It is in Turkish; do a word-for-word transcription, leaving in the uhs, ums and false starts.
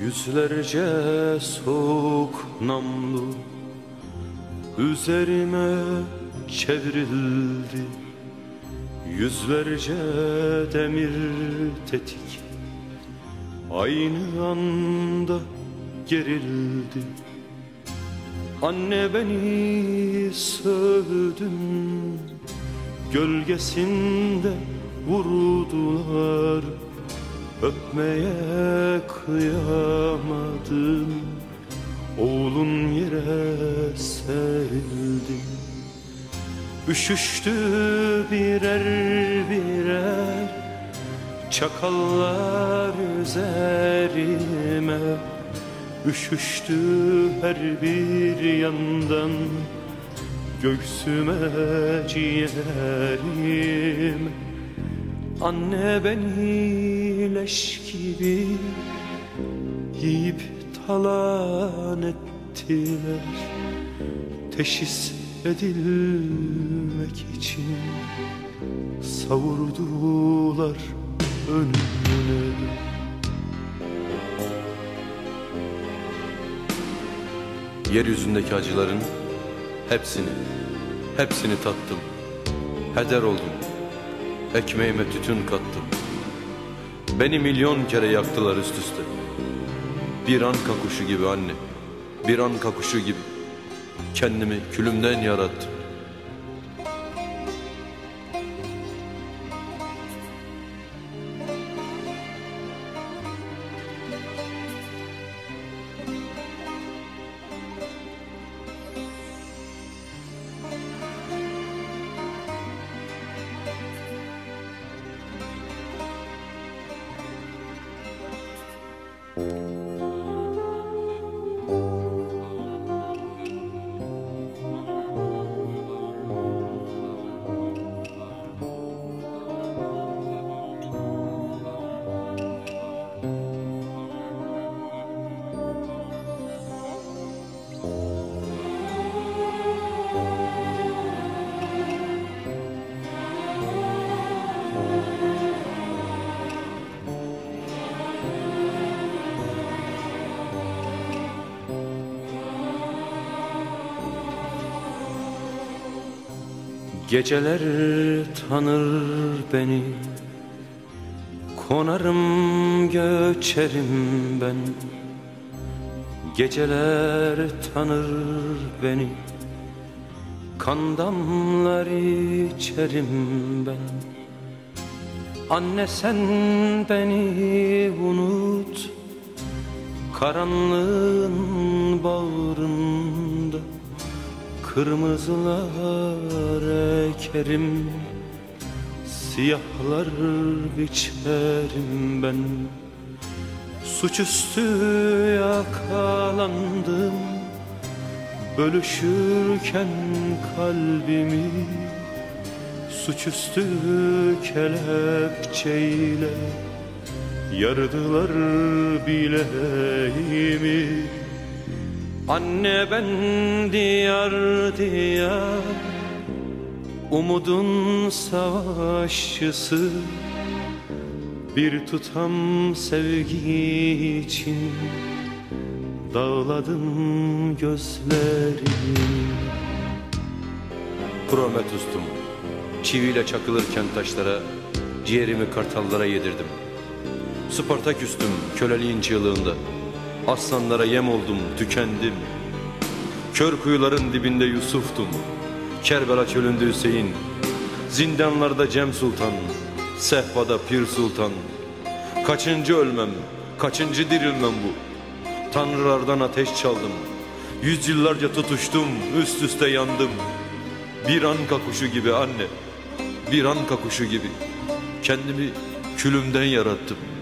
Yüzlerce soğuk namlu üzerime çevrildi. Yüzlerce demir tetik aynı anda gerildi. Anne beni sövdün, gölgesinde vurdular. Öpmeye kıyamadım, oğlun yere serildi. Üşüştü birer birer çakallar üzerime. Üşüştü her bir yandan göğsüme, ciğerime. Anne beni leş gibi yiyip talan ettiler. Teşhis edilmek için savurdular önüne. Yeryüzündeki acıların hepsini, hepsini tattım. Heder oldum, ekmeğime tütün kattım. Beni milyon kere yaktılar üst üste. Bir anka kuşu gibi anne, bir anka kuşu gibi kendimi külümden yarattım. Geceler tanır beni, konarım göçerim ben. Geceler tanır beni, kan damlar içerim ben. Anne sen beni unut, karanlığın bağrında kırmızılar ekerim, siyahlar biçerim ben. Suçüstü yakalandım, bölüşürken kalbimi. Suçüstü kelepçeyle yardılar bileğimi. Anne ben diyar diyar umudun savaşçısı, bir tutam sevgi için dağladım gözlerimi. Prometheus'tum, çiviyle çakılırken taşlara, ciğerimi kartallara yedirdim. Spartaküstüm köleliğin çığlığında, aslanlara yem oldum, tükendim. Kör kuyuların dibinde Yusuf'tum, Kerbela çölünde Hüseyin, zindanlarda Cem Sultan, sehpada Pir Sultan. Kaçıncı ölmem, kaçıncı dirilmem bu? Tanrılardan ateş çaldım, yüzyıllarca tutuştum, üst üste yandım. Bir anka kuşu gibi anne, bir anka kuşu gibi kendimi külümden yarattım.